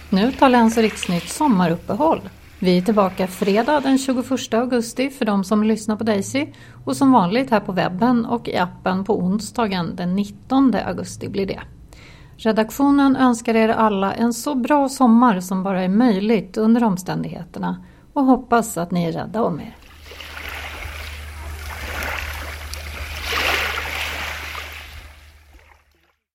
Nu tar Läns- och Riksnytt sommaruppehåll. Vi är tillbaka fredag den 21 augusti för de som lyssnar på Daisy och som vanligt här på webben och i appen på onsdagen den 19 augusti blir det. Redaktionen önskar er alla en så bra sommar som bara är möjligt under omständigheterna och hoppas att ni är rädda om er.